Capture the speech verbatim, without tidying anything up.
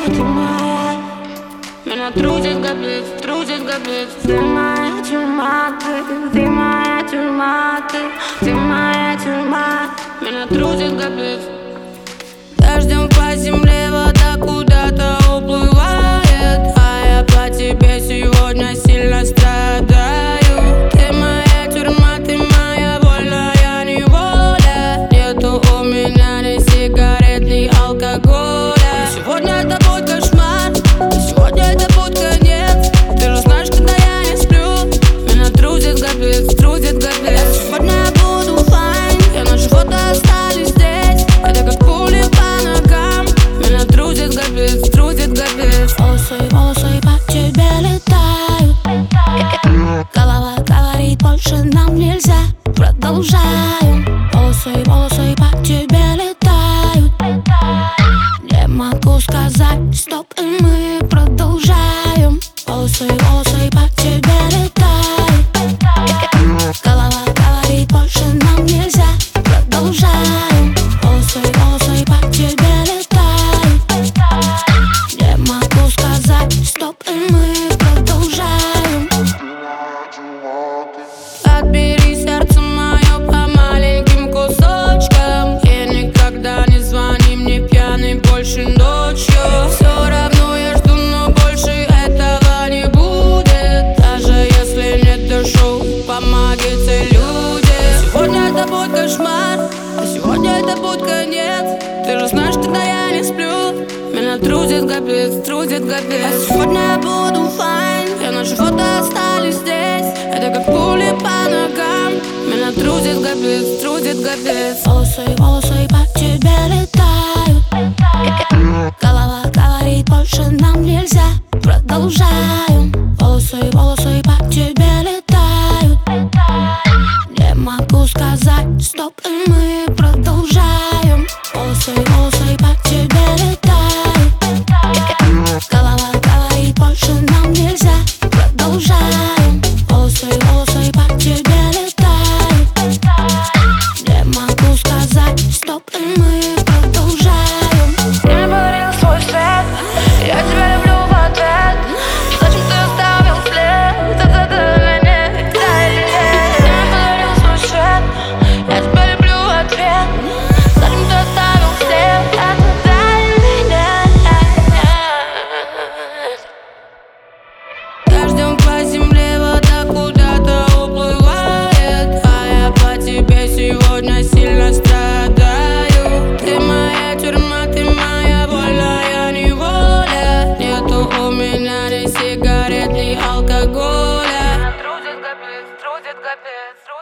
ты моя. Меня трудит капец, трудит капец. Ты моя тюрьма, ты, ты моя тюрьма, ты, ты моя тюрьма. Меня трудит капец. Дождем по земле вода куда-то уплывает, а я по тебе сегодня сильно страдаю. Ты моя тюрьма, ты моя вольная неволя. Нету у меня ни сигарет, ни алкоголя. Сегодня это будет кошмар, сегодня это будет конец. Ты же знаешь, когда я не сплю, меня трудит капец, трудит капец. Сегодня я буду файн, я на живота остались здесь. Это как пули по ногам, меня трудит капец, трудит капец. Волосы, волосы по тебе летают. Голова говорит, больше нам нельзя. Продолжаем. Волосы, волосы по тебе летают. Не могу сказать стоп, и мы продолжаем. Волосы, волосы по тебе летают. Голова говорит, больше нам нельзя. Продолжаем. Волосы, волосы по тебе летают. Не могу сказать стоп, и мы продолжаем. Отбери сердце мое по маленьким кусочкам и никогда не звони мне пьяный больше ночью. Все равно я жду, но больше этого не будет. Даже если нет душу, помогите люди. Сегодня это будет кошмар, а сегодня это будет конец. Ты же знаешь, когда я не сплю, меня трудит капец, трудит капец. А сегодня я буду файн, я на живота остались здесь. Это как пули по ногам, меня трудит капец, трудит капец. Волосы, волосы по тебе летают. Голова говорит, больше нам нельзя. Продолжаем. Волосы, волосы по тебе летают. Не могу сказать стоп, и мы продолжаем. Волосы, волосы по тебе летают. Голова говорит, больше нам нельзя. Продолжаем. Волосы, волосы по тебе летают. Не могу сказать стоп, и мы продолжаем. Ты мне подарил свой свет, я тебя люблю в ответ. Зачем ты оставил след? Это для меня, да или нет? Ты мне подарил свой свет, я тебя люблю в ответ. Зачем ты оставил след? Это да или нет? Дождем по земле вода куда-то уплывает, а я по тебе сегодня сильно страдаю. Ты моя тюрьма, ты моя вольная неволя. Нету у меня ни сигарет, ни алкоголя. Трудит капец, трудит капец, трудит.